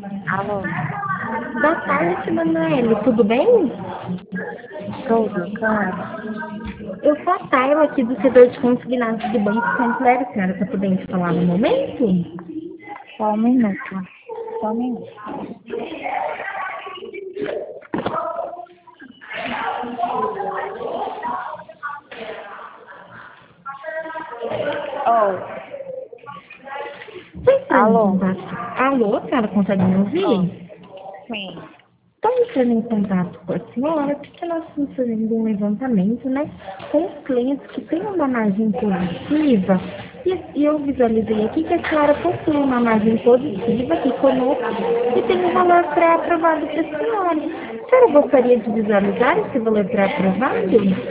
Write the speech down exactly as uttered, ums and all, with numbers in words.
Alô, Boa tarde, Manoel. Tudo bem? tudo, claro. Eu sou a Tayla aqui do setor de consignados do Banco Santander. A senhora está podendo falar no momento? Só um minuto. Só um minuto. Oh, Estou entrando em alô? contato. Alô, a senhora consegue me Oh, ouvir? sim. Estou entrando em contato com a senhora porque nós estamos fazendo um levantamento, né, com os clientes que têm uma margem positiva. E, e eu visualizei aqui que a senhora possui uma margem positiva aqui conosco e tem um valor pré-aprovado para a senhora. A senhora gostaria de visualizar esse valor pré-aprovado?